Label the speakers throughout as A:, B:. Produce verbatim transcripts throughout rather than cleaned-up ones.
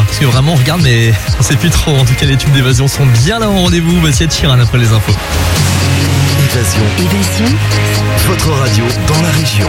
A: Parce que vraiment, on regarde, mais on sait plus trop. En tout cas, les tubes d'Évasion sont bien là au rendez-vous. Voici Ed Sheeran après les infos.
B: Évasion. Évasion. Votre radio dans la région.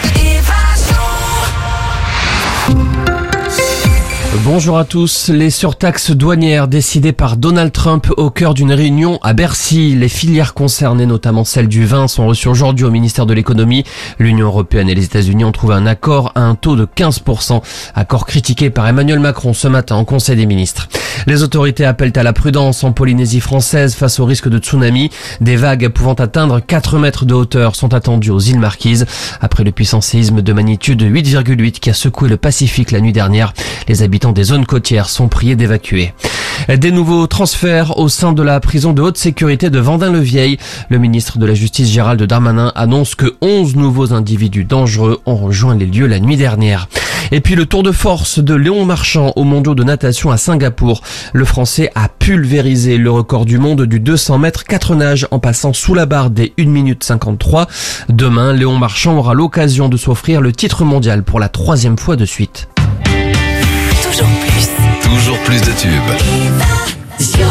C: Bonjour à tous. Les surtaxes douanières décidées par Donald Trump au cœur d'une réunion à Bercy. Les filières concernées, notamment celle du vin, sont reçues aujourd'hui au ministère de l'économie. L'Union européenne et les États-Unis ont trouvé un accord à un taux de quinze pour cent. Accord critiqué par Emmanuel Macron ce matin en Conseil des ministres. Les autorités appellent à la prudence en Polynésie française face au risque de tsunami. Des vagues pouvant atteindre quatre mètres de hauteur sont attendues aux îles Marquises. Après le puissant séisme de magnitude huit virgule huit qui a secoué le Pacifique la nuit dernière, les habitants des zones côtières sont priés d'évacuer. Des nouveaux transferts au sein de la prison de haute sécurité de Vendin-le-Vieil. Le ministre de la Justice Gérald Darmanin annonce que onze nouveaux individus dangereux ont rejoint les lieux la nuit dernière. Et puis le tour de force de Léon Marchand aux mondiaux de natation à Singapour. Le Français a pulvérisé le record du monde du deux cents mètres quatre nages en passant sous la barre des une minute cinquante-trois. Demain, Léon Marchand aura l'occasion de s'offrir le titre mondial pour la troisième fois de suite.
B: Toujours plus. Toujours plus de tubes. Évasion.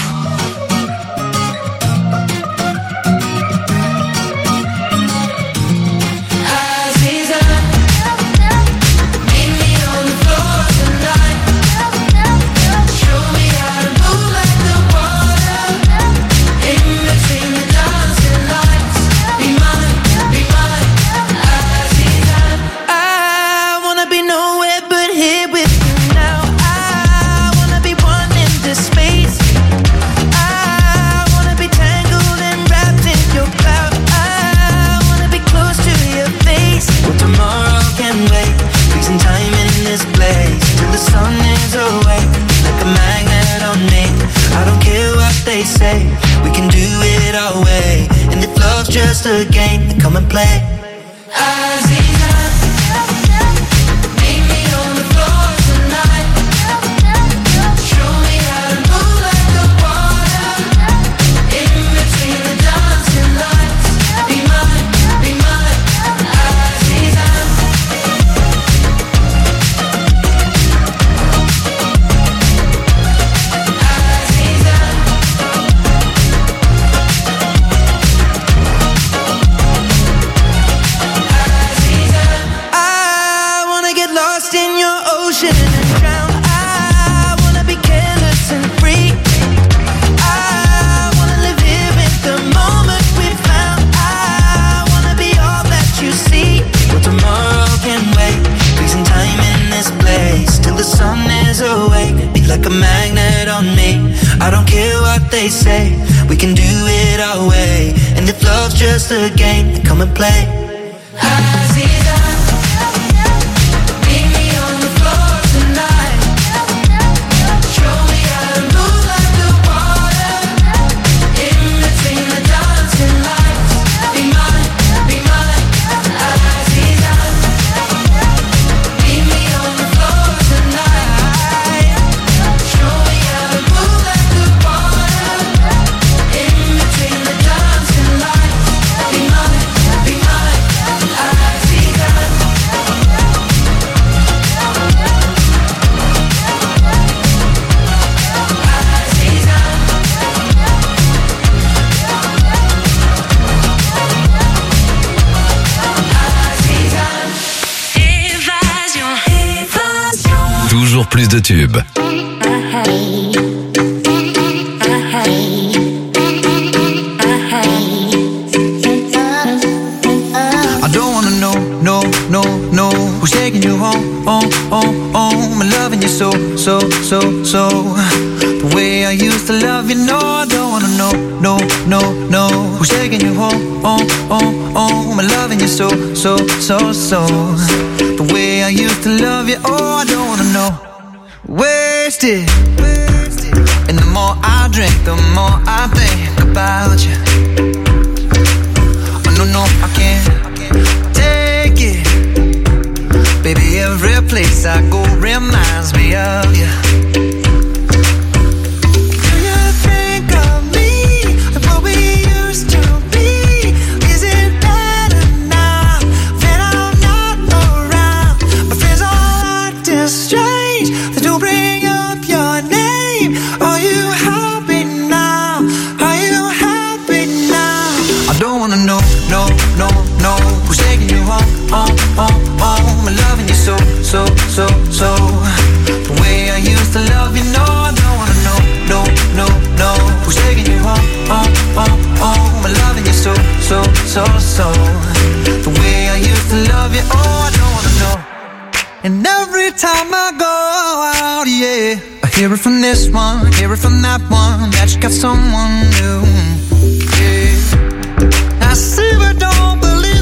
D: Say we can do it our way, and if love's just a game, then come and play. Aziza, meet me on the floor tonight. Show me how to move like the water, in between the dancing lights. Be mine, be mine, Aziza. Like a magnet on me, I don't care what they say, we can do it our way, and if love's just a game, then come and play. Aziza, meet me on the floor tonight. Show me how to move like the water, in between the dancing lights. Be mine, be mine, Aziza. Meet me on the floor tonight.
B: Toujours plus de tubes.
D: I don't wanna know, no, no, no, who's taking you home, home, home, home. I'm loving you so, so, so, so. The way I used to love you, no, I don't wanna know, no, no, no, who's taking you home, home, home, home. I'm loving you so, so, so, so. The way I used to love you, oh, I don't wanna know. Wasted, and the more I drink, the more I think about you. Oh no, no, I can't take it. Baby, every place I go reminds me of you. Do you think of me, like what we used to be? Is it better now that I'm not around? My friends all acting strange, they do bring you so, so. The way I used to love you, oh, I don't wanna know. And every time I go out, yeah, I hear it from this one, hear it from that one, that you got someone new, yeah. I see but don't believe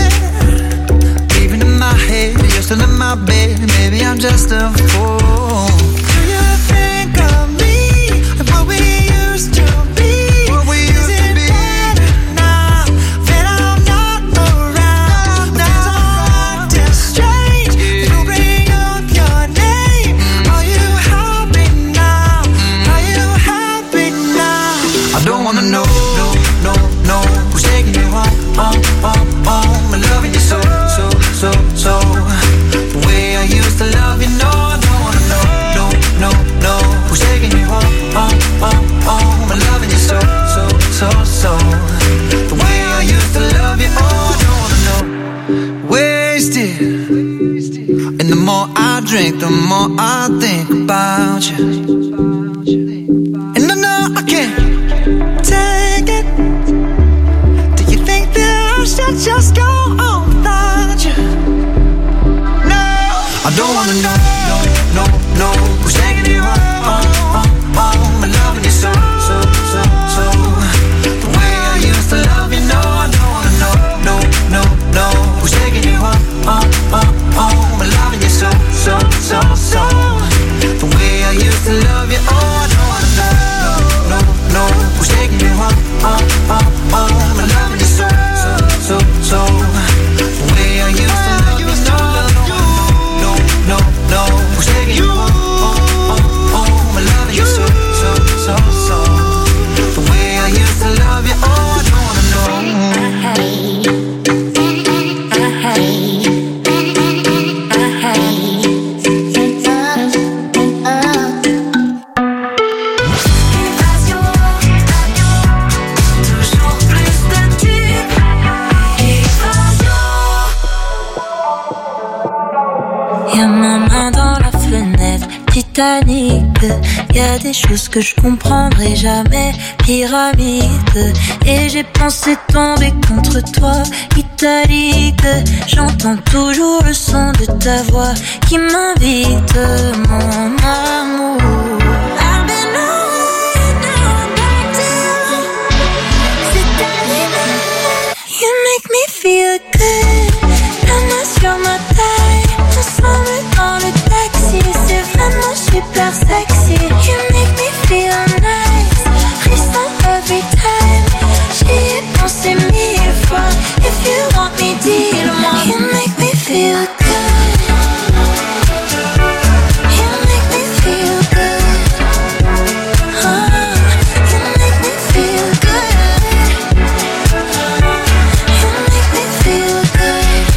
D: it. Even in my head, you're still in my bed. Maybe I'm just a fool. Do you think of me like what we used to be? What we used to be. Now that I'm not around, now I'm acting strange. You bring up your name. Are you happy now? Are you happy now? I don't wanna know, no, no, no. Who's taking you home, home, home, home? I'm loving you so, so, so, so. The way I used to love you, no, I don't wanna know, no, no, no. Who's taking you home, home, home, home? I'm loving you so, so, so, so. The way I used to love you, oh, I don't wanna know. Wasted. And the more I drink, the more I think about you. And I know I can't take it. Do you think that I should just go on without you? No, I don't wanna know, no, no, no. Who's taking you home, home, home, home? I'm loving you so, so, so, so. The way I used to love you, no, I don't wanna know, no, no, no. Who's taking you home, home, home, home? I'm loving you so, so, so, so. The way I used to love you, oh, I don't wanna know, no, no, no. Who's taking you home, home, home, home? I'm loving you so, so, so, so. The way I used to love you, no, no, no, no. Who's taking you home, home, home, home? I'm loving you so, so, so, so. The way I used to love you, oh, I don't wanna know.
E: Y'a ma main dans la fenêtre, Titanic. Y'a des choses que je comprendrai jamais, pyramide. Et j'ai pensé tomber contre toi, italique. J'entends toujours le son de ta voix qui m'invite, mon amour. I've been on and back to c'est arrivé. You make me feel good. La main sur ma taille, ensemble dans le taxi, c'est vraiment super sexy. You make me feel nice, frisson every time. J'y ai pensé mille fois. If you want me, dis-le-moi. You make me feel good. You make me feel good. Oh, you make me feel good. You make me feel good.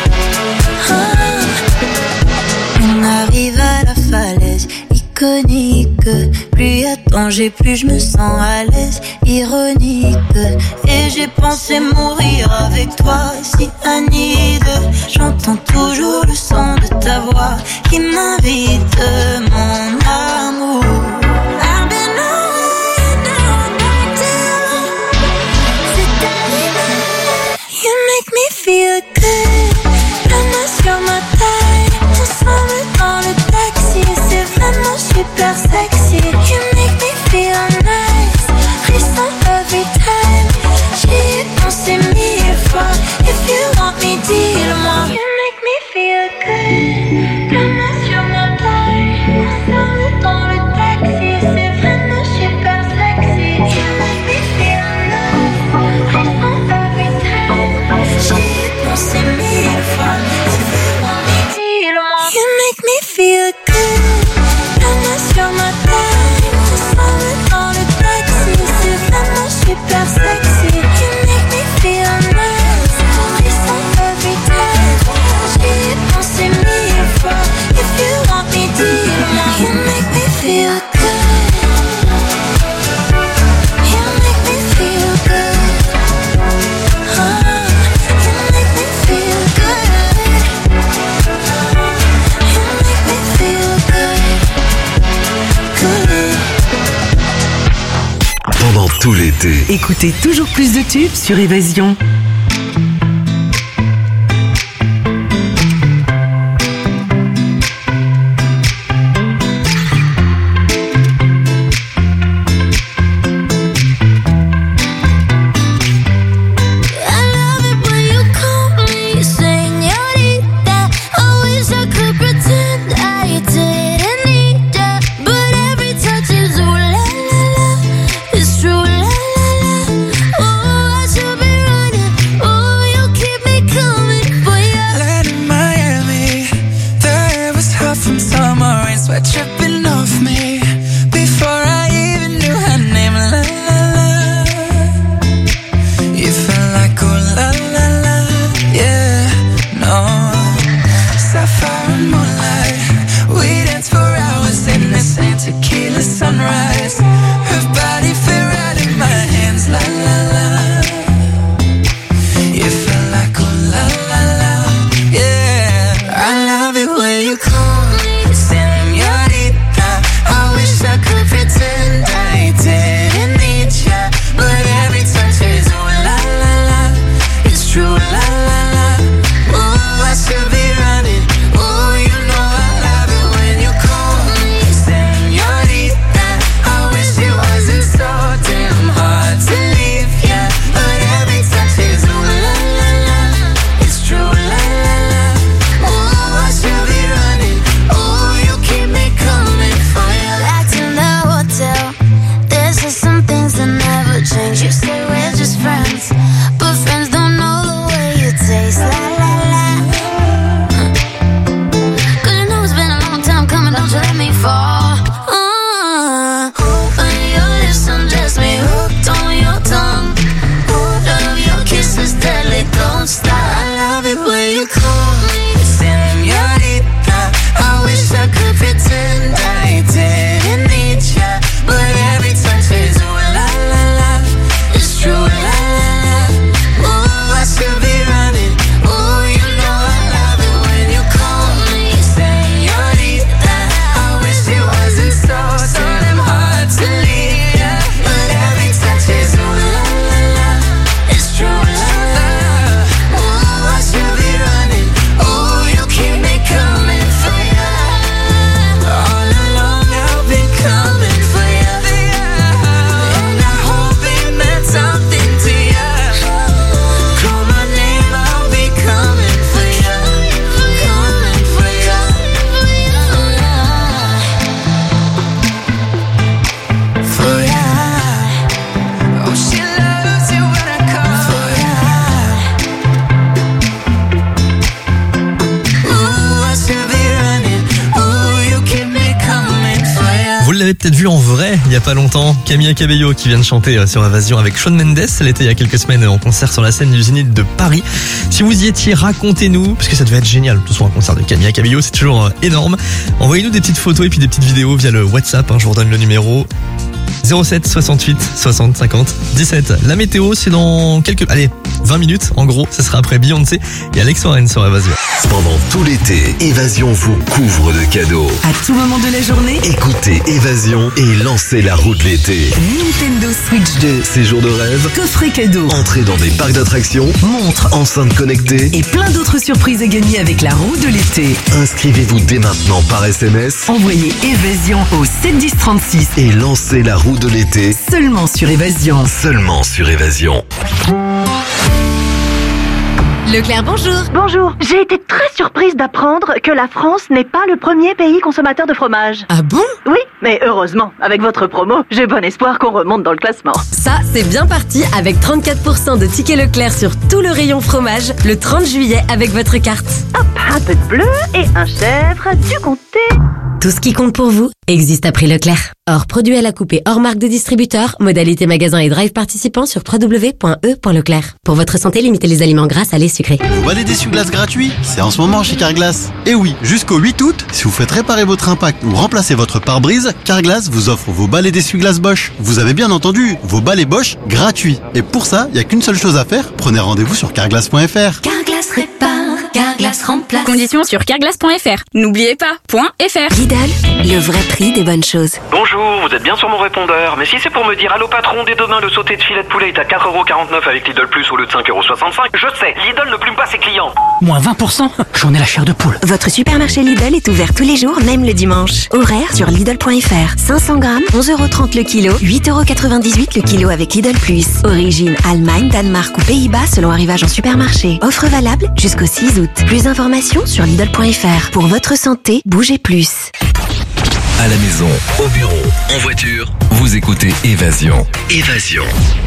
E: Oh. On arrive à la falaise iconique. Plus y a de danger, plus je me sens à l'aise, ironique. Et j'ai pensé mourir avec toi, si Anide. J'entends toujours le son de ta voix qui m'invite, mon amour. I've been on and back to c'est arrivé. You make me feel good. La main sur ma taille, ensemble dans le taxi, c'est vraiment super sexy. You make me feel nice, frisson every time. J'y ai pensé mille fois. If you want me, dis-le-moi. You make me feel good. La main sur ma taille, ensemble dans le taxi, c'est vraiment super sexy. You make me feel nice, frisson every time. J'y ai pensé mille fois. If you want me, dis-le-moi. You make me feel good. La main sur ma taille, ensemble dans le taxi, c'est vraiment super sexy. You make me feel nice, frisson every time. J'y ai pensé mille fois. If you want me, dis-le-moi. You make me feel good. You make me feel good. Oh, you make me feel good. You make me feel good. Good.
B: Pendant tout l'été,
F: Écoutez toujours plus de tubes sur Évasion.
A: peut-être vu en vrai il y a pas longtemps. Camila Cabello qui vient de chanter sur Évasion avec Shawn Mendes. Elle était il y a quelques semaines en concert sur la scène du Zénith de Paris. Si vous y étiez, racontez-nous, parce que ça devait être génial. De toute façon, un concert de Camila Cabello, c'est toujours énorme. Envoyez-nous des petites photos et puis des petites vidéos via le WhatsApp. Hein, je vous redonne le numéro. zéro sept soixante-huit soixante cinquante dix-sept. La météo, c'est dans quelques, allez, vingt minutes. En gros, ça sera après Beyoncé et Alex Warren sur Évasion.
B: Pendant tout l'été, Évasion vous couvre de cadeaux.
F: À tout moment de la journée,
B: Écoutez Évasion et lancez la roue de l'été.
F: Nintendo Switch deux,
B: Séjour de rêve,
F: coffret cadeau,
B: entrée dans des parcs d'attractions,
F: montre
B: enceintes connectées.
F: et plein d'autres surprises à gagner avec la roue de l'été.
B: Inscrivez-vous dès maintenant par S M S
F: Envoyez Évasion au sept dix trente-six.
B: et lancez la roue de l'été
F: Seulement sur Évasion.
B: seulement sur Évasion.
G: Leclerc, bonjour.
H: Bonjour, j'ai été très surprise d'apprendre que la France n'est pas le premier pays consommateur de fromage.
G: Ah bon?
H: Oui, mais heureusement, avec votre promo, j'ai bon espoir qu'on remonte dans le classement.
G: Ça, c'est bien parti avec trente-quatre pour cent de tickets Leclerc sur tout le rayon fromage le trente juillet avec votre carte.
H: Hop, un peu de bleu et un chèvre du comté.
G: Tout ce qui compte pour vous existe à prix Leclerc. Hors produit à la coupée, hors marque de distributeur, modalité magasin et drive participant sur w w w point e point leclerc. Pour votre santé, limitez les aliments gras, salés, sucrés.
I: Vos balais d'essuie-glace gratuits, c'est en ce moment chez Carglass. Et oui, jusqu'au huit août, si vous faites réparer votre impact ou remplacer votre pare-brise, Carglass vous offre vos balais d'essuie-glace Bosch. Vous avez bien entendu, vos balais Bosch gratuits. Et pour ça, il n'y a qu'une seule chose à faire, prenez rendez-vous sur carglass point f r.
E: Carglass répare, Carglass remplace.
J: Conditions sur carglass point f r. N'oubliez pas, .fr.
G: Lidl, le vrai prix des bonnes choses.
K: Bonjour, vous êtes bien sur mon répondeur. Mais si c'est pour me dire allô patron, dès demain le sauté de filet de poulet est à quatre euros quarante-neuf avec Lidl Plus au lieu de cinq euros soixante-cinq, je sais, Lidl ne plume pas ses clients.
L: Moins vingt pour cent, j'en ai la chair de poule.
G: Votre supermarché Lidl est ouvert tous les jours, même le dimanche. Horaire sur Lidl point f r. cinq cents grammes, onze euros trente le kilo, huit euros quatre-vingt-dix-huit le kilo avec Lidl Plus. Origine Allemagne, Danemark ou Pays-Bas selon arrivage en supermarché. Offre valable jusqu'au six août. Plus d'informations sur Lidl point f r. Pour votre santé, bougez plus.
B: À la maison, au bureau, en voiture, vous écoutez Évasion. Évasion.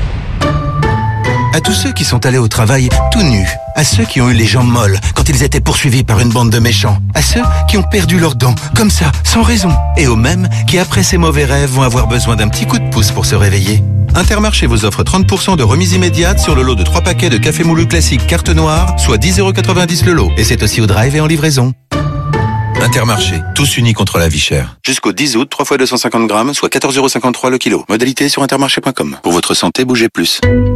M: À tous ceux qui sont allés au travail tout nus, à ceux qui ont eu les jambes molles quand ils étaient poursuivis par une bande de méchants, à ceux qui ont perdu leurs dents, comme ça, sans raison, et aux mêmes qui, après ces mauvais rêves, vont avoir besoin d'un petit coup de pouce pour se réveiller. Intermarché vous offre trente pour cent de remise immédiate sur le lot de trois paquets de café moulu classique carte noire, soit dix euros quatre-vingt-dix le lot, et c'est aussi au drive et en livraison. Intermarché, tous unis contre la vie chère. Jusqu'au dix août, trois fois deux cent cinquante grammes, soit quatorze euros cinquante-trois le kilo. Modalité sur intermarché point com. Pour votre santé, bougez plus.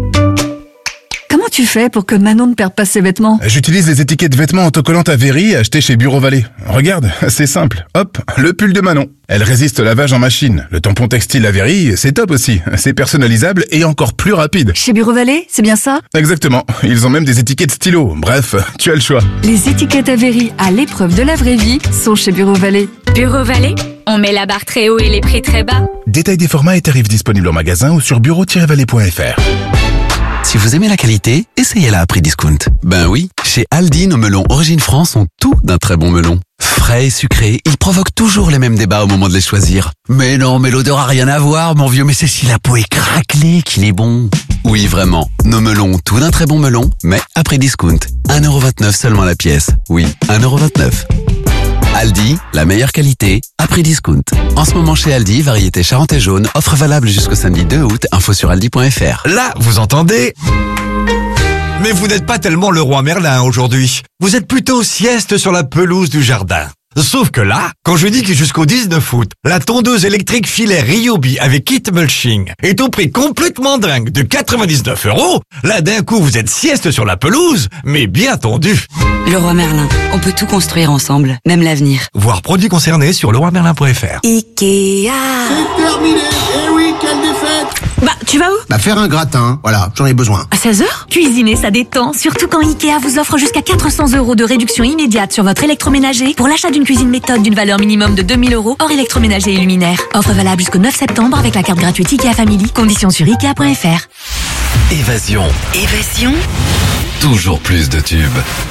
N: Comment tu fais pour que Manon ne perde pas ses vêtements?
O: J'utilise les étiquettes vêtements autocollantes à Very achetées chez Bureau Vallée. Regarde, c'est simple. Hop, le pull de Manon. Elle résiste au lavage en machine. Le tampon textile à Very, c'est top aussi. C'est personnalisable et encore plus rapide.
N: Chez Bureau Vallée, c'est bien ça?
O: Exactement. Ils ont même des étiquettes stylo. Bref, tu as le choix.
N: Les étiquettes à Very, à l'épreuve de la vraie vie, sont chez Bureau Vallée.
J: Bureau Vallée, on met la barre très haut et les prix très bas.
O: Détail des formats et tarifs disponibles en magasin ou sur bureau tiret vallée point f r.
P: Si vous aimez la qualité, essayez-la à prix discount. Ben oui, chez Aldi, nos melons Origine France ont tout d'un très bon melon. Frais et sucrés, ils provoquent toujours les mêmes débats au moment de les choisir. Mais non, mais l'odeur a rien à voir, mon vieux, mais c'est si la peau est craquelée qu'il est bon. Oui, vraiment, nos melons ont tout d'un très bon melon, mais à prix discount. un euro vingt-neuf seulement la pièce. Oui, un euro vingt-neuf. Aldi, la meilleure qualité, à prix discount. En ce moment chez Aldi, variété Charente jaune, offre valable jusqu'au samedi deux août, info sur aldi point f r.
Q: Là, vous entendez? Mais vous n'êtes pas tellement le roi Merlin aujourd'hui. Vous êtes plutôt sieste sur la pelouse du jardin. Sauf que là, quand je dis que jusqu'au dix-neuf août, la tondeuse électrique filaire Ryobi avec kit mulching est au prix complètement dingue de quatre-vingt-dix-neuf euros, là d'un coup vous êtes sieste sur la pelouse, mais bien tondu.
F: Leroy Merlin, on peut tout construire ensemble, même l'avenir.
Q: Voir produits concernés sur leroy merlin point f r.
G: Ikea.
R: C'est terminé. Eh oui, quelle défaite.
N: Bah, tu vas où?
R: Bah, faire un gratin. Voilà, j'en ai besoin.
N: À seize heures? Cuisiner, ça détend. Surtout quand Ikea vous offre jusqu'à quatre cents euros de réduction immédiate sur votre électroménager pour l'achat d'une cuisine méthode d'une valeur minimum de deux mille euros hors électroménager et luminaire. Offre valable jusqu'au neuf septembre avec la carte gratuite Ikea Family. Conditions sur ikea point f r.
B: Évasion.
G: Évasion.
B: Toujours plus de tubes.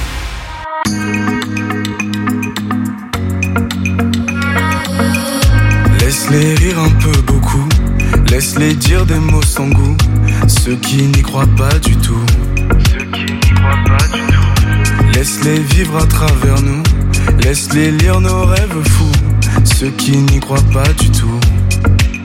S: Laisse-les rire un peu beaucoup, laisse-les dire des mots sans goût, ceux qui n'y croient pas du tout, ceux qui n'y croient pas du tout. Laisse-les vivre à travers nous, laisse-les lire nos rêves fous, ceux qui n'y croient pas du tout.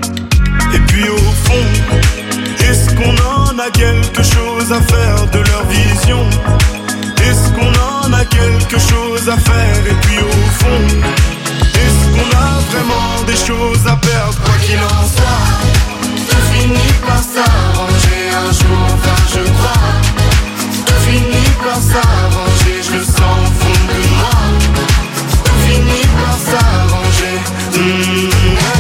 S: puis au fond, est-ce qu'on en a quelque chose à faire de leur vision? Est-ce qu'on en a quelque chose à faire? Et puis au fond, est-ce qu'on a vraiment des choses à perdre? Quoi qu'il en soit, tout finit par s'arranger un jour, enfin je crois. Tout finit par s'arranger, je le sens au fond de moi. Tout finit par s'arranger. Mmh.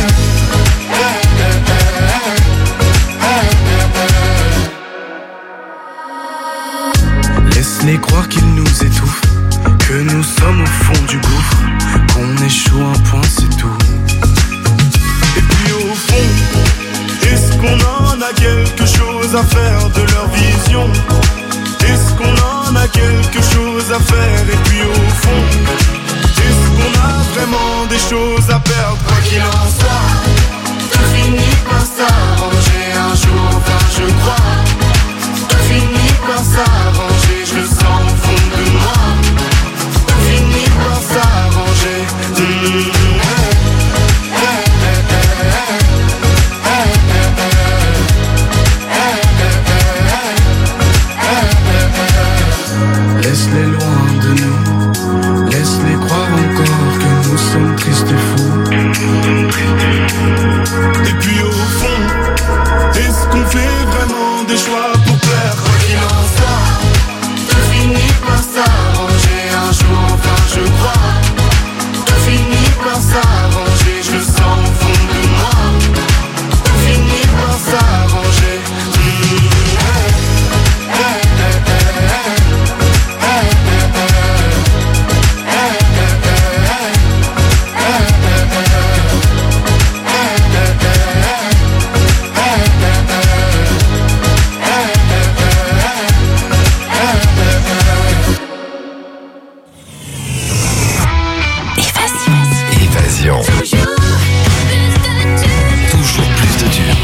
S: Laisse-les croire qu'ils nous étouffent, que nous sommes au fond du gouffre, qu'on échoue un point c'est tout. Et puis au fond, est-ce qu'on en a quelque chose à faire de leur vision? Est-ce qu'on en a quelque chose à faire? Et puis au fond, est-ce qu'on a vraiment des choses à perdre? Quoi qu'il en soit, tout finit par s'arranger un jour, enfin je crois. Tout finit par s'arranger, je le sens au fond de moi. Tout finit par s'arranger. Mmh. Laisse-les loin de nous, laisse-les croire encore que nous sommes tristes et fous. Et puis au fond, est-ce qu'on fait vraiment des choix pour plaire? Quoi qu'il en soit, tout finit par s'arranger un jour, enfin je crois. Tout finit par s'arranger, je le sens au fond de moi. Tout finit par s'arranger. Mmh.
B: Évasion. Toujours plus de tubes.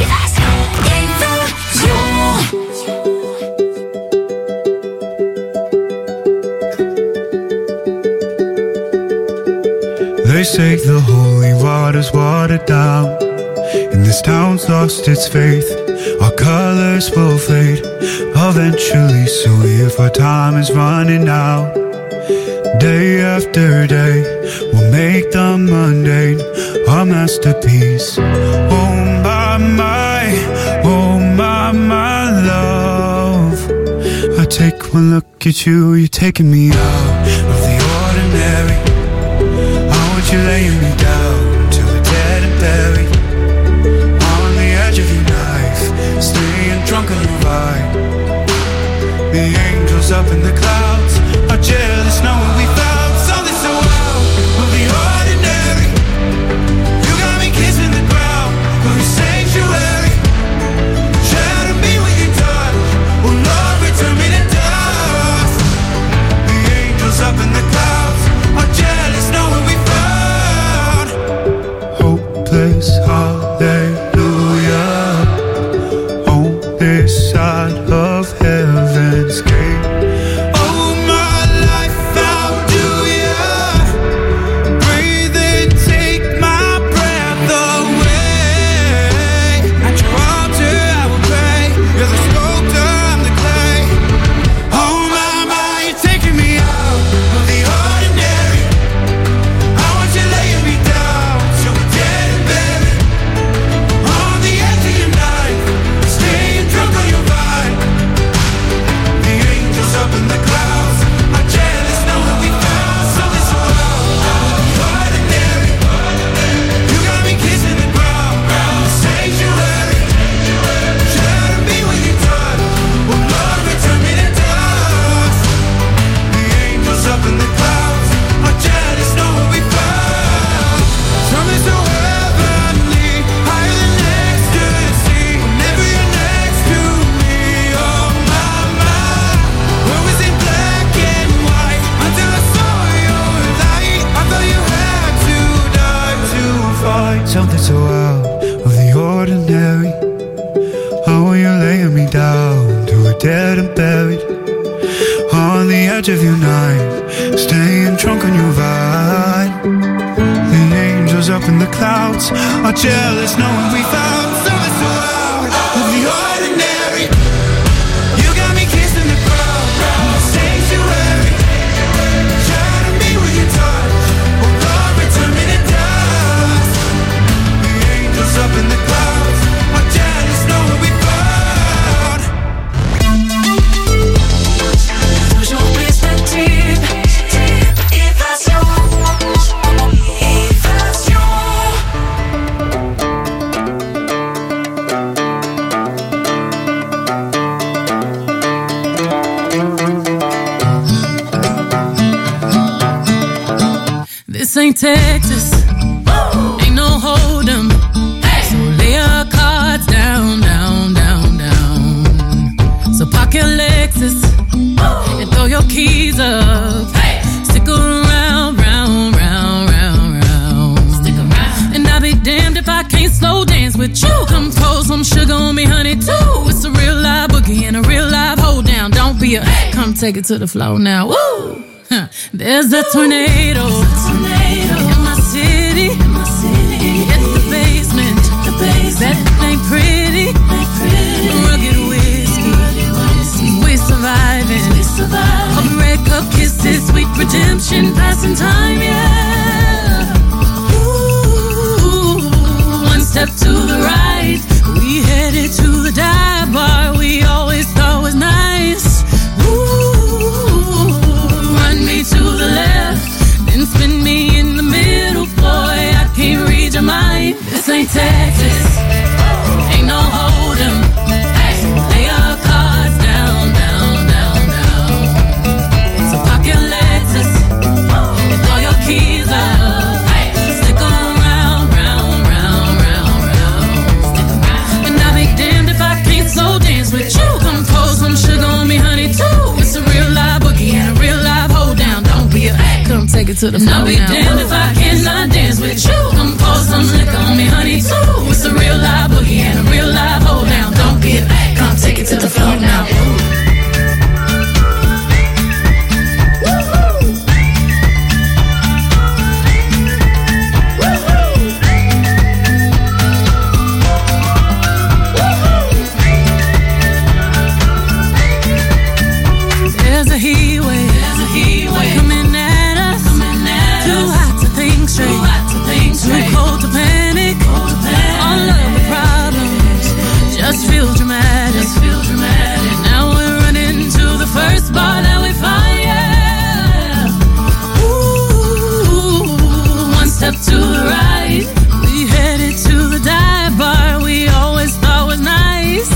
S: They say the holy water's watered down, and this town's lost its faith. Our colors will fade eventually, so if our time is running out, day after day, we'll make the mundane our masterpiece. Oh my, my, oh my, my love. I take one look at you, you're taking me out of the ordinary. I want you laying me down till we're dead and buried, on the edge of your knife, staying drunk on your ride. The angels up in the clouds are jealous knowing we found something so out of the ordinary. You got me kissing the ground of your sanctuary. Shadow me with your touch, oh Lord, return me to dust. The angels up in the clouds are jealous knowing we found hopeless hallelujah on this side of heaven's gate. Something so out of the ordinary. How are you laying me down to a dead and buried, on the edge of your night, staying drunk on your vine. The angels up in the clouds are jealous knowing we found something so out.
T: This ain't Texas. Ain't no hold 'em. So lay your cards down, down, down, down. So park your Lexus and throw your keys up. Stick around, round, round, round, round. Stick around. And I'll be damned if I can't slow dance with you. Come pour some sugar on me, honey, too. It's a real live boogie and a real live hold down. Don't be a, come take it to the floor now. Woo! Huh. There's a tornado, in my city, in my city. Hit the basement, the basement. That ain't pretty, ain't pretty. Rugged whiskey, rugged whiskey. We surviving, we surviving. Hope red cup kisses, sweet redemption, passing time, yeah. Ooh, one step to the right, we headed to the dive bar we always thought was nice. Ooh, run me to the left, then spin me in the middle, boy, I can't read your mind. This ain't Texas, ain't no hold 'em. Lay your cards down, down, down, down. So park your Lexus and throw your keys up. Stick around, round, round, round, round. And I'll be damned if I can't slow dance with you. Come pour some sugar on me, honey, too. It's a real live boogie and a real live hold down. Don't be a, come take it to the floor now. I'll be damned if I cannot dance with you. Come pour some liquor on me, honey, too. It's a real live boogie and a real live hold down. Don't be a, come take it to the floor now. There's a heat wave, there's a heat wave coming at us, coming at too us. Hot to think straight, too hot to think straight, too cold to panic, cold to panic. All of the problems just feel dramatic, just feel dramatic. Now we're running to the first bar that we find, yeah. Ooh, one step to the right, we headed to the dive bar we always thought was nice.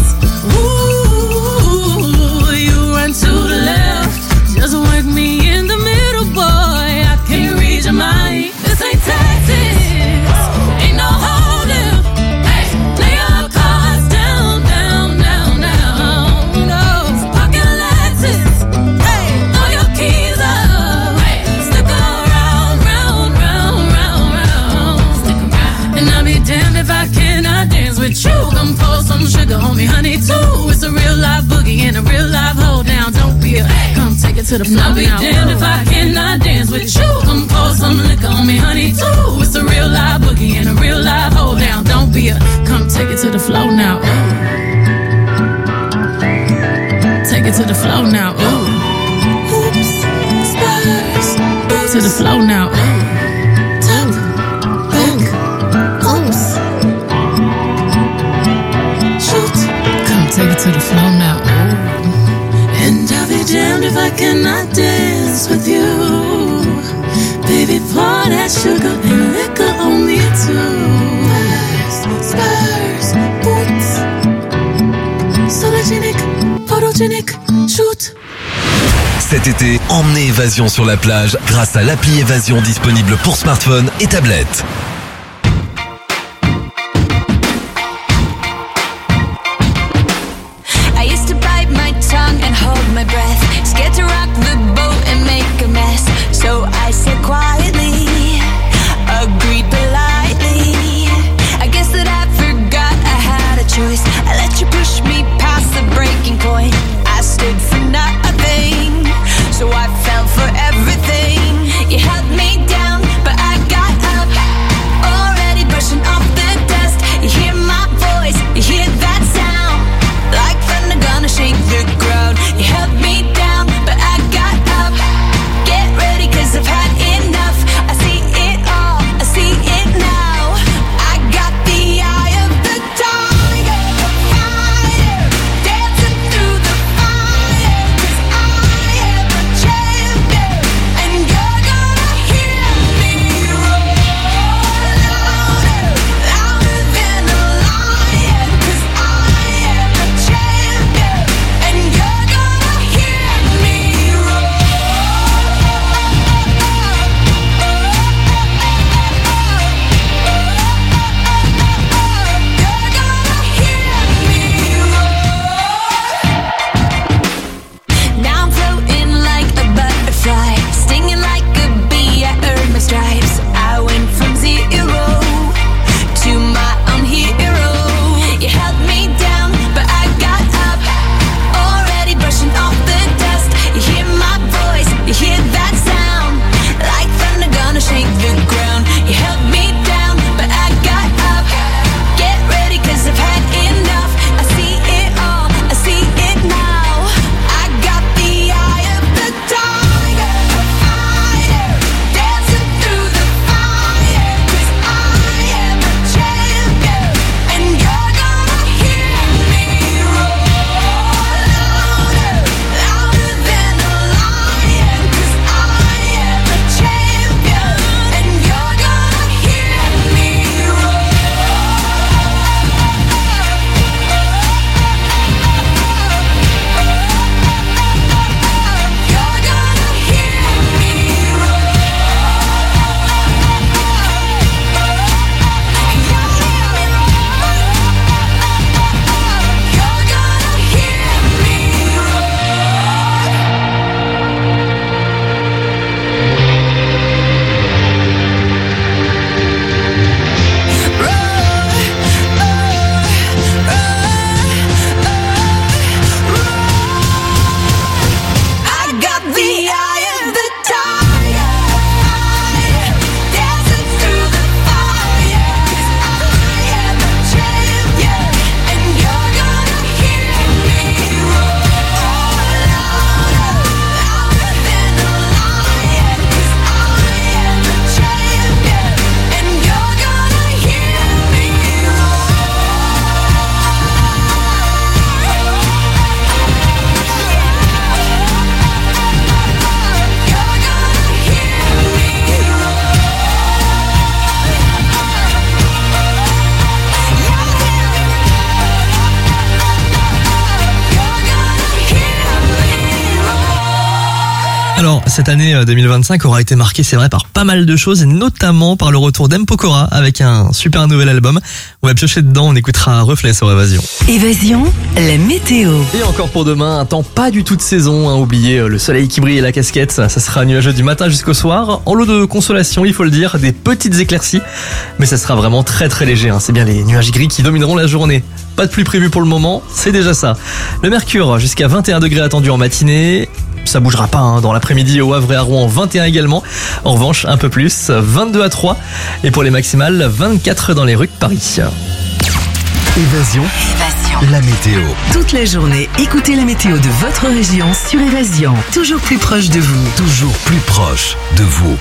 T: Ooh, you run to the left, just work me in the middle, boy, I can't read your mind. This ain't Texas, ain't no hold'em. Lay your cards down, down, down, down. No, park your Lexus, throw your keys up. Stick around, round, round, round, round. Stick around. And I'll be damned if I cannot dance with you. Come pour some sugar on me, honey, too. It's a real live boogie and a real live hold down. Don't be a, come take it to the floor. I'll be damned if I cannot dance with you. Come pour some liquor on me, honey, too. It's a real live boogie and a real live hold down. Don't be a, come take it to the floor now. Ooh. Take it to the floor now. Ooh. Oops, spurs. To the floor now. Ooh. Top, back, oops. Shoot, come take it to the floor now. Ooh. And I'll be damned if I cannot dance with you. Baby, pour that sugar and liquor on me too. Spurs, boots, sologenic, photogenic, shoot.
B: Cet été, emmenez Évasion sur la plage grâce à l'appli Évasion disponible pour smartphone et tablette.
U: I used to bite my tongue and hold my breath, scared to rock the boat and make a mess. So I said quietly, agreed politely. I guess that I forgot I had a choice. I let you push me past the breaking point. I stood for nothing, so I fell for everything. You held me down, but I got up.
A: Alors, cette année deux mille vingt-cinq aura été marquée, c'est vrai, par pas mal de choses, et notamment par le retour d'M. Pokora avec un super nouvel album. On va piocher dedans, on écoutera Reflet sur Évasion.
C: Évasion, la météo.
A: Et encore pour demain, un temps pas du tout de saison, hein, oubliez le soleil qui brille et la casquette, ça sera nuageux du matin jusqu'au soir. En lot de consolation, il faut le dire, des petites éclaircies, mais ça sera vraiment très très léger, hein. C'est bien les nuages gris qui domineront la journée. Pas de pluie prévue pour le moment, c'est déjà ça. Le mercure, jusqu'à vingt et un degrés attendu en matinée. Ça bougera pas hein, dans l'après-midi au Havre et à Rouen, vingt et un également. En revanche, un peu plus, vingt-deux à Troyes. Et pour les maximales, vingt-quatre dans les rues de Paris.
B: Évasion,
C: Évasion.
B: La météo.
C: Toute la journée, écoutez la météo de votre région sur Évasion. Toujours plus proche de vous.
B: Toujours plus proche de vous.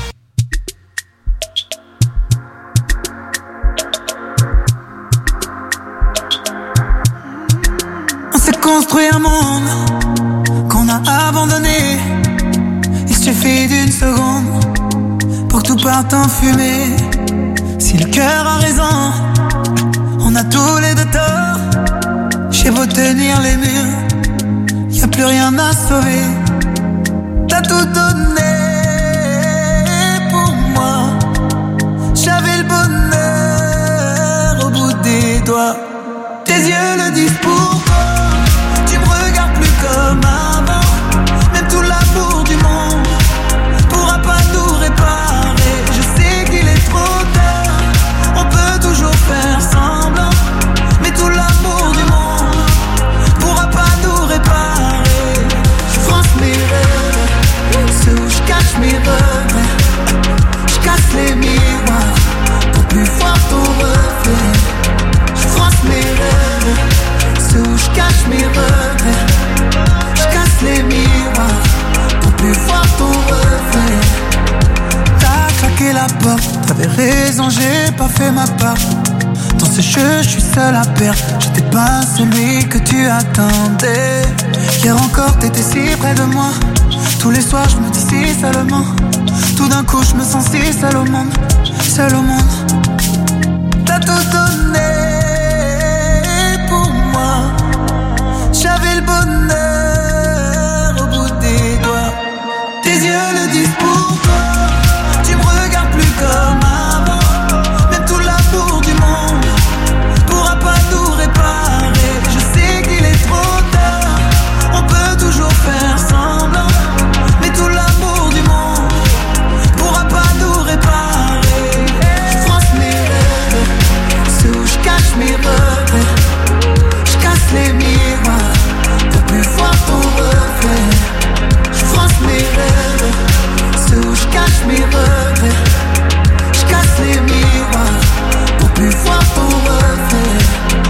D: On s'est construit un monde qu'on a abandonné. Il suffit d'une seconde pour que tout parte en fumée. Si le cœur a raison, on a tous les deux tort. J'ai beau tenir les murs, y a plus rien à sauver. T'as tout donné pour moi. J'avais le bonheur au bout des doigts. Tes yeux le disent pour toi. Tu me regardes plus comme avant. Même tout l'amour du monde pourra pas nous réparer. Je sais qu'il est trop tard. On peut toujours faire semblant, mais tout l'amour du monde pourra pas nous réparer. Je France mes rêves, ceux où je cache mes regrets. Je casse les miroirs pour plus voir ton reflet. Je France mes rêves, ceux où je cache mes regrets. Je casse les miroirs pour plus voir ton reflet. T'as claqué la porte, t'avais raison, j'ai pas fait ma part. Dans ce jeu, je suis seul à perdre. J'étais pas celui que tu attendais. Hier encore, t'étais si près de moi. Tous les soirs, je me dis si seulement. Tout d'un coup, je me sens si seul au monde. Seul au monde. T'as tout donné pour moi. J'avais le bonheur au bout des doigts. Tes yeux le disent pour toi. Tu me regardes plus comme avant. Même tout l'amour du monde pourra pas nous réparer. Je sais qu'il est trop tard. On peut toujours faire semblant, mais tout l'amour du monde pourra pas nous réparer. Je France mes rêves, ceux où je cache mes regrets. Je casse les miroirs pour plus voir ton reflet. Je France mes rêves, ceux où je cache mes regrets. Je casse les miroirs pour plus voir ton reflet.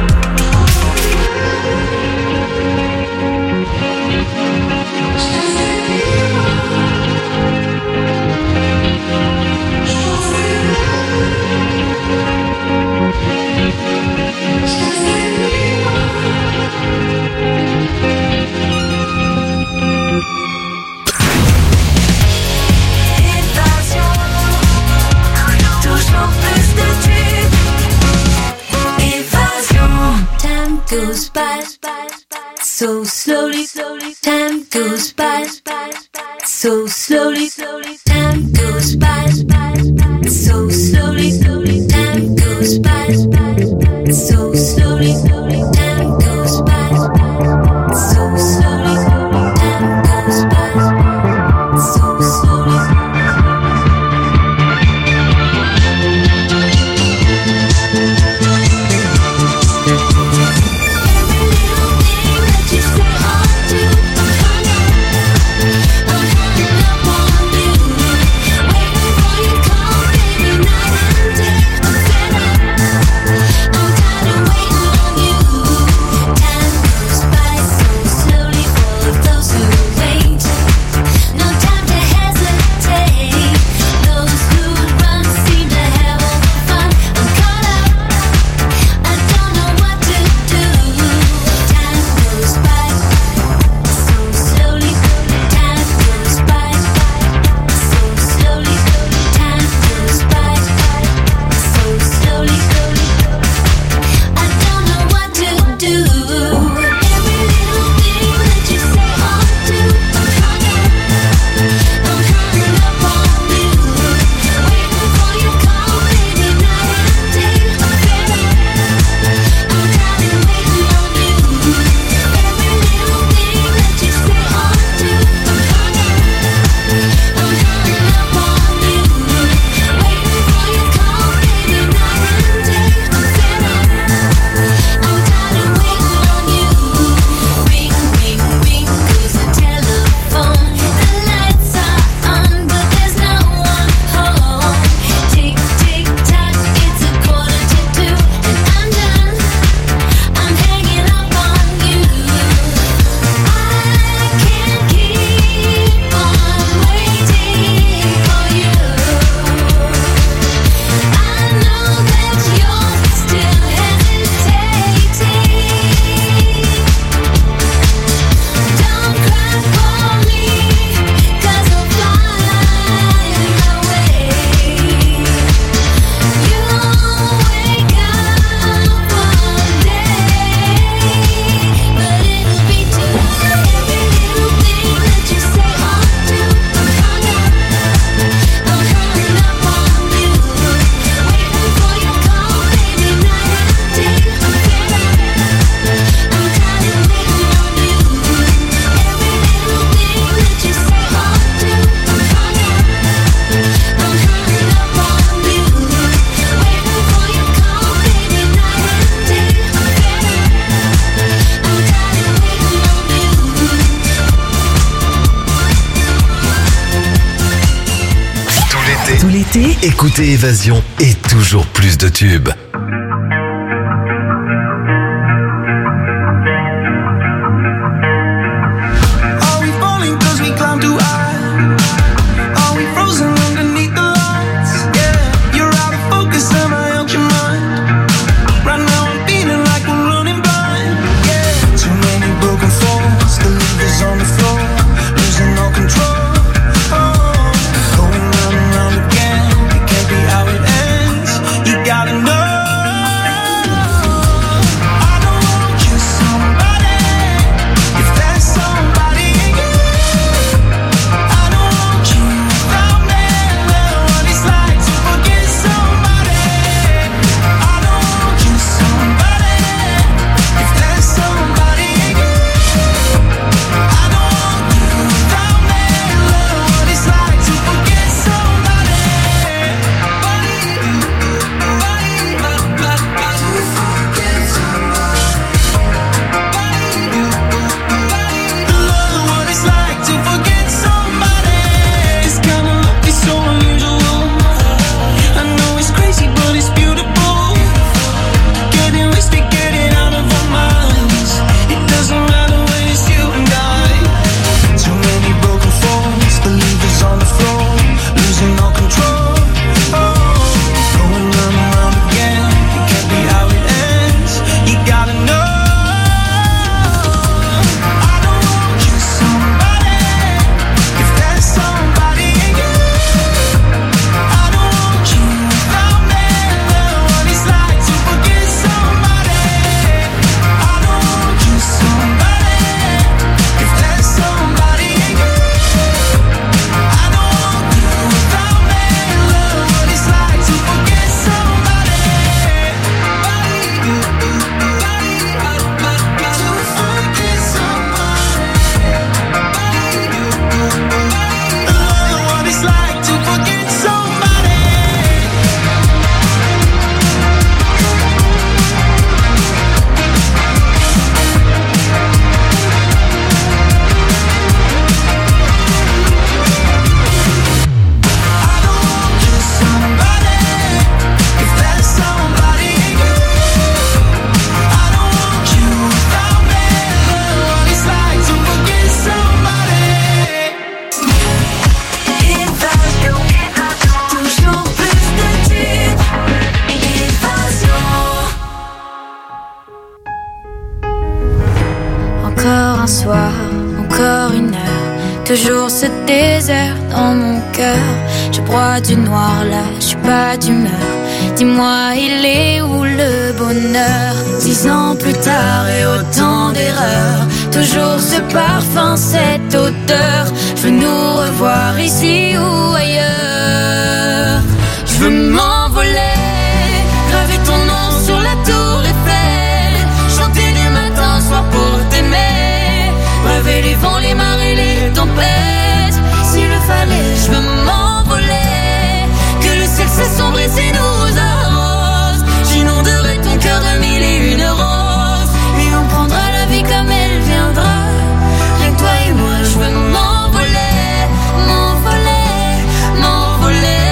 E: Toujours plus de tubes. Évasion. Time goes by so slowly. Time goes by so slowly. Time goes by so slowly. Time goes by so slowly. Time goes by so slowly. Time goes by so slowly.
T: Every little thing that you say or do, I'm hanging up on you. Waiting
C: été,
B: écoutez Évasion et toujours plus de tubes.
D: Are we falling 'cause we climb too high? Are we frozen underneath the lights? Yeah, you're out of focus, am I out your mind? Right now I'm feeling like we're running blind. Yeah, too many broken falls, the levers on the floor, losing all control. Oh, going round and round again, it can't be how it ends. You gotta know.
E: un soir, encore une heure, toujours ce désert dans mon cœur. Je broie du noir là, je suis pas d'humeur. Dis-moi, il est où le bonheur? Dix ans plus tard et autant d'erreurs, toujours ce parfum, cette odeur. Je veux nous revoir ici ou ailleurs. Je veux m'envoler, graver ton nom sur la tour Eiffel, chanter du matin au soir pour t'aimer, rêver les vents, les marées, les tempêtes. S'il le fallait, je veux m'envoler, que le ciel s'assombrisse et nous arrose. J'inonderai ton cœur de mille et une roses, et on prendra la vie comme elle viendra. Rien que toi et moi, je veux m'envoler, m'envoler, m'envoler.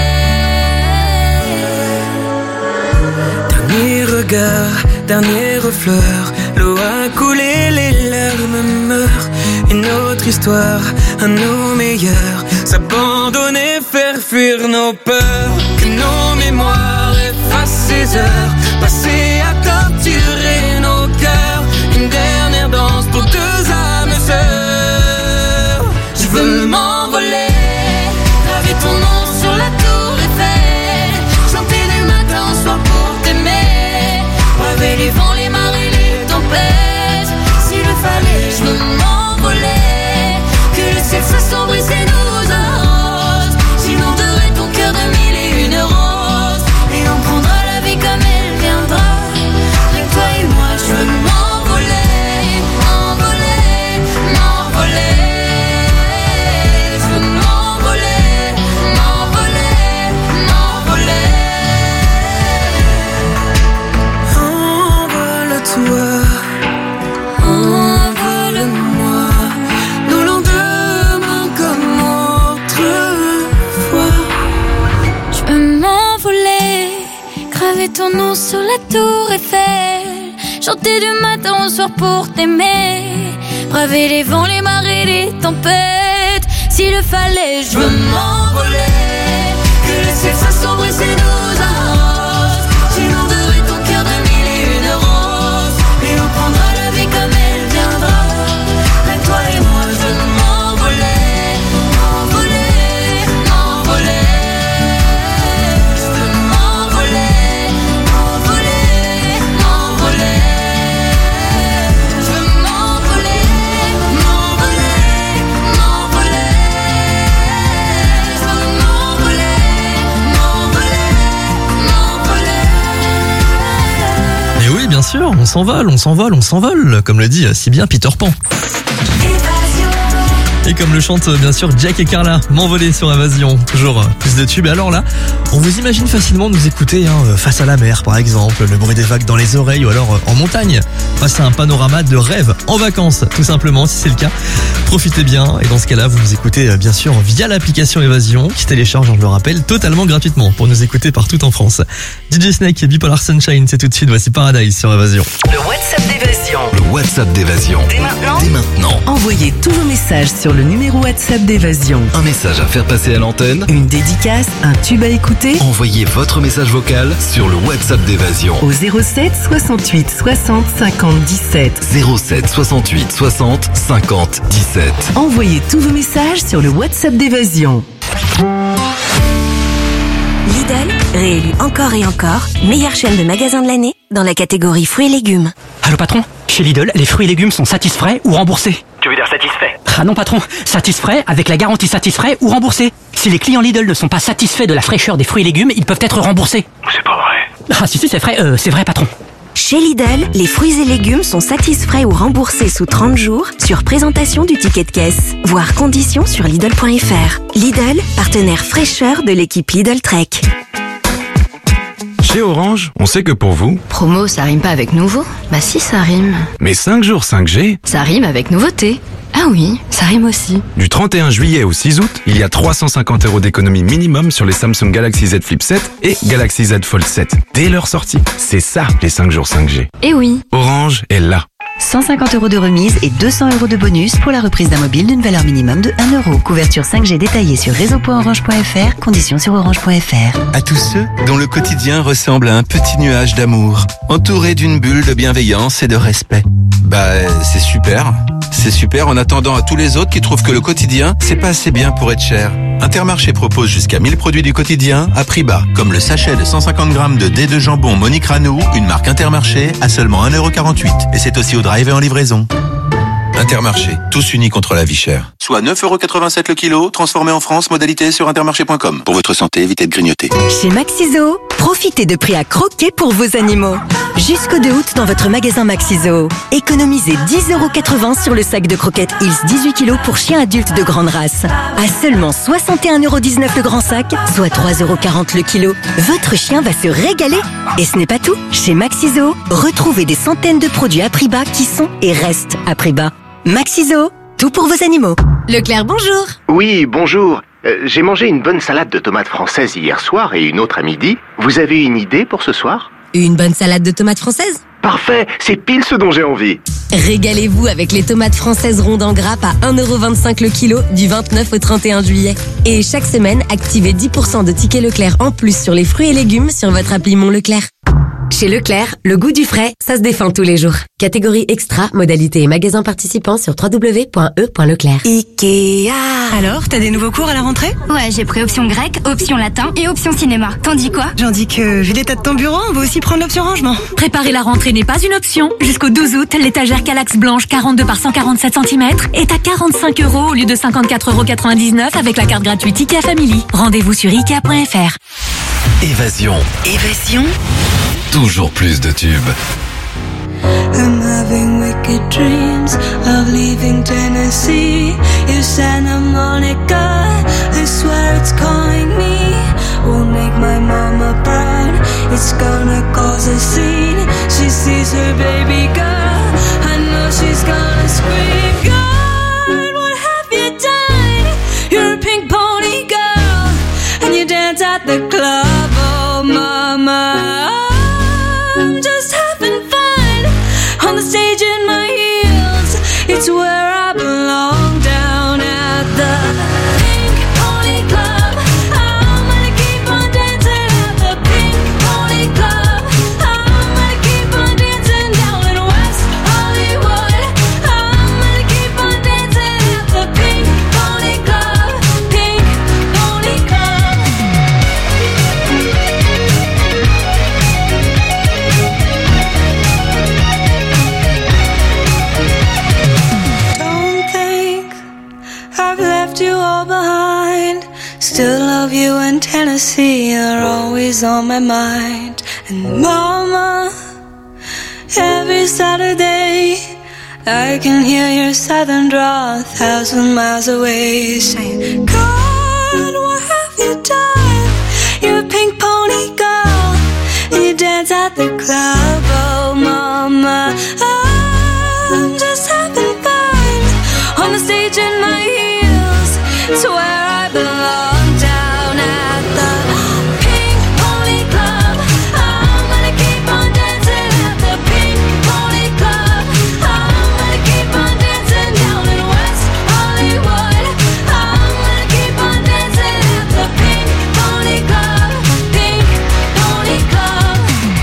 S: Dernier regard, dernière fleur, l'eau a coulé, les larmes meurent. Une autre histoire, à nos meilleurs, s'abandonner, faire fuir nos peurs. Que nos mémoires effacent ces heures passées à torturer nos cœurs. Une dernière danse pour deux âmes sœurs. Je veux m'envoler, graver ton nom sur la tour Eiffel, chanter du matin au soir pour t'aimer, rêver les vents, les marées, les tempêtes. S'il le fallait, je veux m'envoler, que le ciel s'assombrisse et nous arrose. J'inonderai ton cœur de mille et une roses, et on prendra la vie comme elle viendra. Rien que toi et moi, je veux m'envoler, m'envoler, m'envoler. Je veux m'envoler, m'envoler, m'envoler. Envole-toi, envole-moi.
E: ton nom sur la tour Eiffel, chanter du matin au soir pour t'aimer, braver les vents, les marées, les tempêtes. S'il le fallait, je veux m'envoler, que le ciel soit sombre et c'est nous arrose. J'inonderai ton cœur de mille et une roses, et on prendra la vie comme elle viendra. Avec toi et moi, je veux m'envoler, m'envoler, m'envoler. Je veux m'envoler, m'envoler, m'envoler. Je veux m'envoler, m'envoler, m'envoler. Je veux m'envoler, m'envoler, m'envoler.
A: Et oui, bien sûr, on s'envole, on s'envole, on s'envole, comme le dit si bien Peter Pan. Et comme le chante bien sûr Jack et Carla, m'envoler sur Évasion, toujours plus de tubes. Et alors là, on vous imagine facilement nous écouter hein, face à la mer par exemple, le bruit des vagues dans les oreilles ou alors en montagne, face à un panorama de rêve, en vacances tout simplement. Si c'est le cas, profitez bien et dans ce cas-là, vous nous écoutez bien sûr via l'application Évasion qui se télécharge, je le rappelle, totalement gratuitement pour nous écouter partout en France. D J Snake et Bipolar Sunshine, c'est tout de suite, voici Paradise sur Évasion.
C: Le WhatsApp d'Évasion.
B: Le WhatsApp d'Évasion.
C: Dès maintenant,
B: Dès maintenant.
C: Envoyez tous vos messages sur le numéro WhatsApp d'Évasion.
B: Un message à faire passer à l'antenne.
C: Une dédicace, un tube à écouter.
B: Envoyez votre message vocal sur le WhatsApp d'Évasion.
C: Au zéro sept soixante-huit soixante cinquante dix-sept.
B: zéro sept soixante-huit soixante cinquante dix-sept.
C: Envoyez tous vos messages sur le WhatsApp d'Évasion.
G: Lidl, réélu encore et encore, meilleure chaîne de magasins de l'année dans la catégorie fruits et légumes.
L: Allô patron, chez Lidl, les fruits et légumes sont satisfaits ou remboursés.
K: Tu veux dire satisfait?
L: Ah non patron, satisfaits avec la garantie satisfait ou remboursé. Si les clients Lidl ne sont pas satisfaits de la fraîcheur des fruits et légumes, ils peuvent être remboursés.
K: C'est pas vrai.
L: Ah si si c'est vrai, euh, c'est vrai patron.
G: Chez Lidl, les fruits et légumes sont satisfaits ou remboursés sous trente jours sur présentation du ticket de caisse. Voir conditions sur Lidl point F R. Lidl, partenaire fraîcheur de l'équipe Lidl Trek.
H: Chez Orange, on sait que pour vous...
V: Promo, ça rime pas avec nouveau? Bah si, ça rime.
H: Mais cinq jours cinq G...
V: Ça rime avec nouveauté. Ah oui, ça rime aussi.
H: Du trente et un juillet au six août, il y a trois cent cinquante euros d'économie minimum sur les Samsung Galaxy Z Flip sept et Galaxy Z Fold sept. Dès leur sortie. C'est ça, les cinq jours cinq G.
V: Eh oui.
H: Orange est là.
W: cent cinquante euros de remise et deux cents euros de bonus pour la reprise d'un mobile d'une valeur minimum de un euro. Couverture cinq G détaillée sur réseau point orange point F R. Conditions sur orange point F R.
M: À tous ceux dont le quotidien ressemble à un petit nuage d'amour, entouré d'une bulle de bienveillance et de respect. Bah, c'est super. C'est super en attendant à tous les autres qui trouvent que le quotidien, c'est pas assez bien pour être cher. Intermarché propose jusqu'à mille produits du quotidien à prix bas, comme le sachet de cent cinquante grammes de dés de jambon Monique Ranou, une marque Intermarché, à seulement un euro quarante-huit. Et c'est aussi au drive et en livraison. Intermarché, tous unis contre la vie chère. Soit neuf euros quatre-vingt-sept le kilo, transformé en France, modalité sur intermarché point com. Pour votre santé, évitez de grignoter.
W: Chez Maxiso, profitez de prix à croquer pour vos animaux. Jusqu'au deux août dans votre magasin Maxiso. Économisez dix euros quatre-vingts sur le sac de croquettes Hills dix-huit kilos pour chiens adultes de grande race. À seulement soixante et un euros dix-neuf le grand sac, soit trois euros quarante le kilo. Votre chien va se régaler. Et ce n'est pas tout. Chez Maxiso, retrouvez des centaines de produits à prix bas qui sont et restent à prix bas. Maxiso, tout pour vos animaux.
X: Leclerc, bonjour.
Y: Oui, bonjour. Euh, j'ai mangé une bonne salade de tomates françaises hier soir et une autre à midi. Vous avez une idée pour ce soir?
X: Une bonne salade de tomates françaises?
Y: Parfait, c'est pile ce dont j'ai envie.
X: Régalez-vous avec les tomates françaises rondes en grappe à un euro vingt-cinq le kilo du vingt-neuf au trente et un juillet. Et chaque semaine, activez dix pour cent de tickets Leclerc en plus sur les fruits et légumes sur votre appli Mon Leclerc. Chez Leclerc, le goût du frais, ça se défend tous les jours. Catégorie extra, modalité et magasin participant sur w w w point e point leclerc.
W: Ikea. Alors, t'as des nouveaux cours à la rentrée?
Z: Ouais, j'ai pris option grec, option latin et option cinéma. T'en dis quoi?
W: J'en dis que, vu l'état de ton bureau, on va aussi prendre l'option rangement.
N: Préparer la rentrée n'est pas une option. Jusqu'au douze août, l'étagère Calax blanche quarante-deux par cent quarante-sept centimètres est à quarante-cinq euros au lieu de cinquante-quatre euros quatre-vingt-dix-neuf avec la carte gratuite Ikea Family. Rendez-vous sur ikea point F R.
B: Évasion.
C: Évasion.
B: Toujours plus de tubes.
E: I'm having wicked dreams of leaving Tennessee. You Santa Monica, I swear it's calling me. We'll make my mama proud. It's gonna cause a scene. She sees her baby girl. I know she's gonna scream. God, what have you done? You're a pink pony girl, and you dance at the club. Oh, mama. still love you and Tennessee are always on my mind. And mama, every Saturday I can hear your southern drawl a thousand miles away, saying, God, what have you done? You're a pink pony girl, you dance at the club. Oh mama, I'm just having fun on the stage in my heels. It's where I belong, down at the Pink Pony Club. I'm gonna keep on dancing at the Pink Pony Club. I'm gonna keep on dancing down in West Hollywood. I'm gonna keep on dancing at the Pink Pony Club. Pink Pony Club.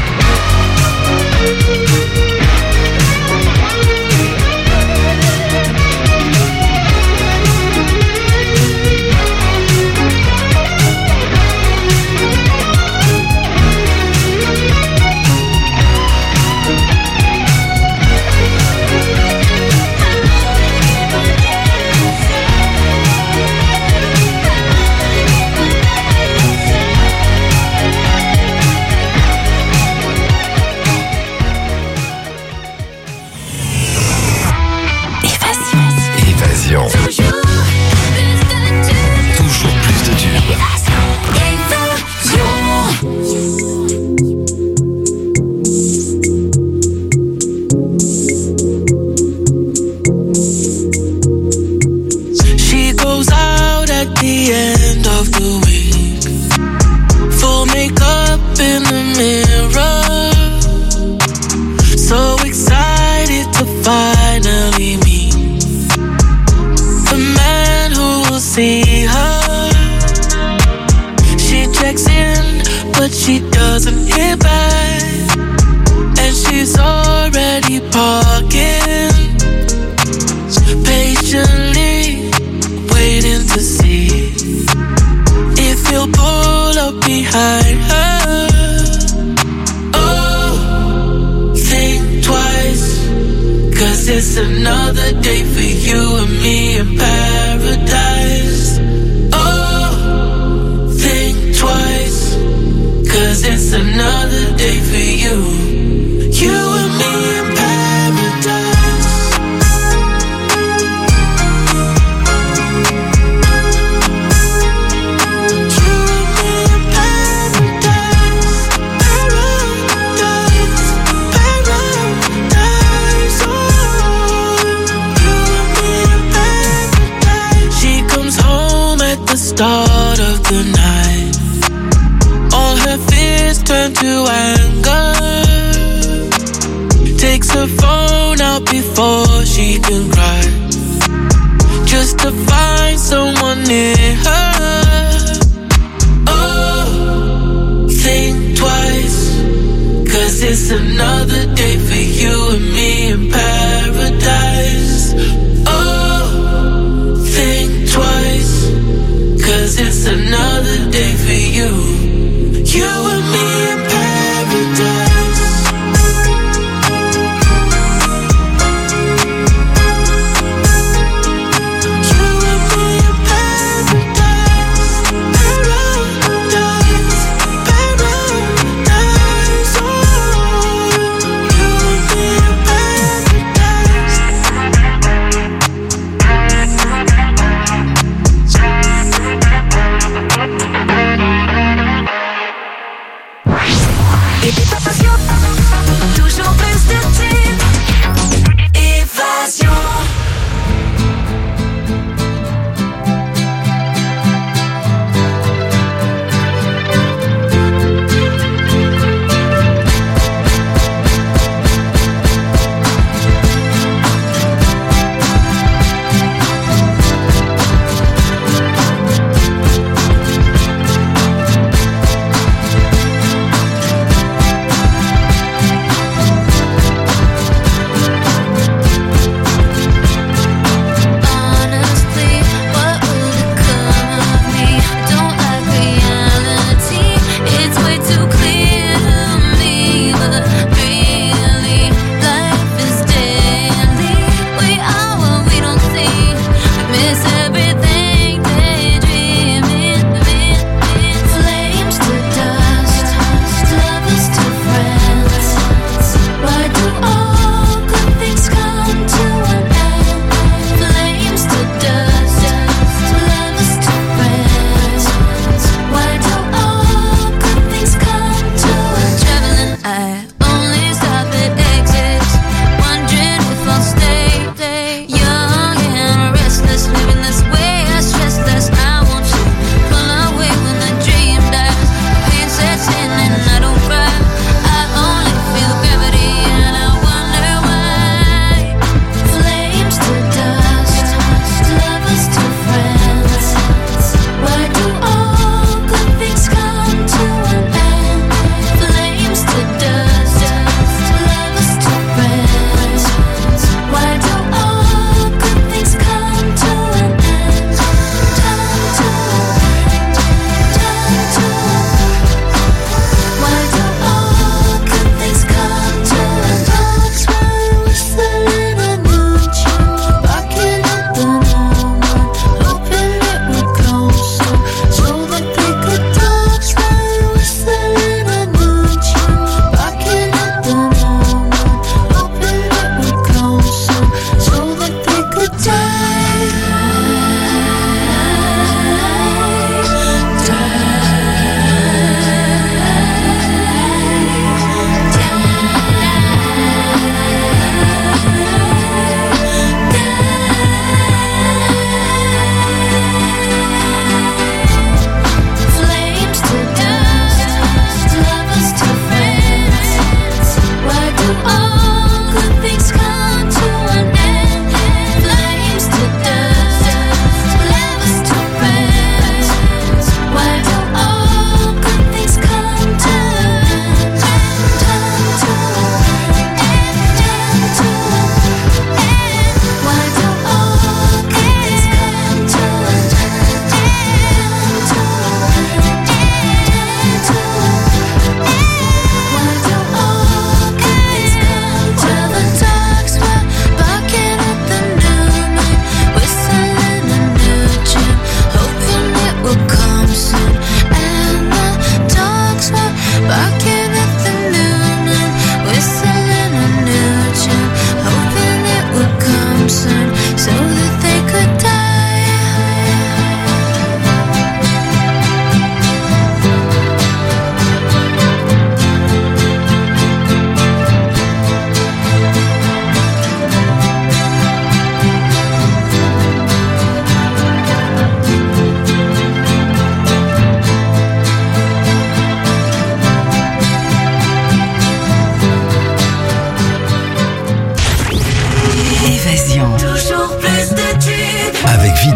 B: Évasion. Toujours plus de tubes.
F: She goes out at the end of the week, full makeup in the mirror, so excited to finally meet the man who will see her. She checks in, but she doesn't hear back, and she's already parking, patiently waiting to see if he'll pull up behind her. Oh, think twice, 'cause it's another day for you and me in paradise. Oh, think twice, 'cause it's another day for you, you and me in paradise. Start of the night, all her fears turn to anger. Takes her phone out before she can cry, just to find someone near her. Oh, think twice, 'cause it's another day for you and me in paradise. Oh, think twice, 'cause it's another day for you, you and me in paradise.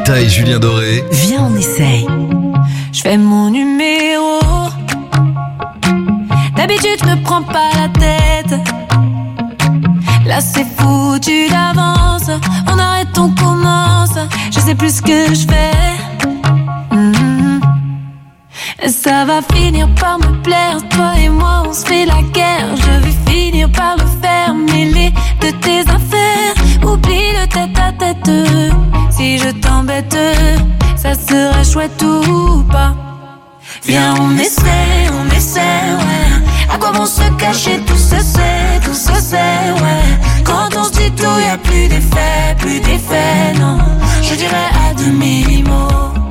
B: Dalida et Julien Doré.
W: Viens, on essaye.
T: Je fais mon numéro. D'habitude, je me prends pas la tête. Là, c'est foutu d'avance. On arrête, on commence. Je sais plus ce que je fais. Mm-hmm. Ça va finir par me plaire. Toi et moi, on se fait la guerre. Je vais finir par le faire. Mêler de tes affaires. Oublie le tête à tête. Si je t'embête, ça sera chouette ou pas. Viens, on essaie, on essaie, ouais. À quoi vont se cacher, tout se sait, tout se sait, ouais. Quand on se dit tout, y'a plus d'effet, plus d'effet, non. Je dirais à demi-mot.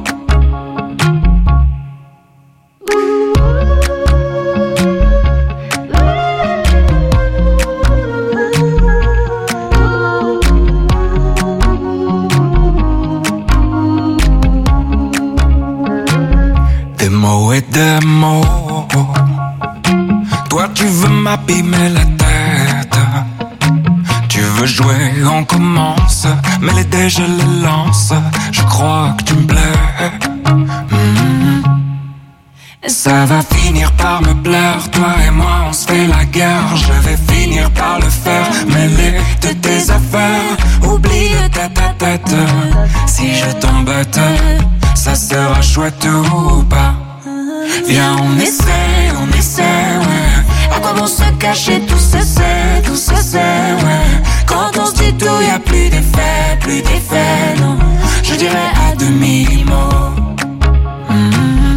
S: Des mots et des mots. Toi tu veux m'abîmer la tête. Tu veux jouer, on commence. Mais les dés je les lance. Je crois que tu me plais. Mmh. Ça va finir par me plaire. Toi et moi on se fait la guerre. Je vais finir par le faire. Mêler de tes affaires. Oublie le tête à tête. Si je t'embête, ça sera chouette ou pas. Viens, on essaie, on essaie, ouais. À quoi vont se cacher, tout se sait, tout se sait, ouais. Quand on se dit tout, y'a plus d'effet, plus d'effet, non. Je dirais à demi-mot. Mm-hmm.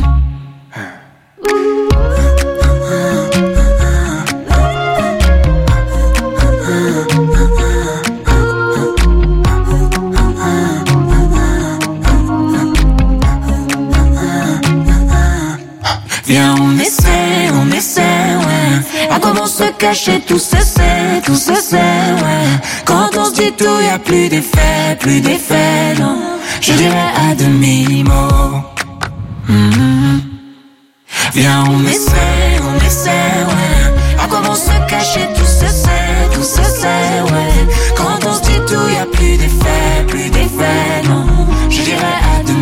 S: Viens, on essaie, on essaie, ouais. À quoi vont se cacher, tout se sait, tout se sait, ouais. Quand on se dit tout, y'a plus d'effet, plus d'effet, non. Je dirais à demi-mot. Mm-hmm. Viens, on essaie.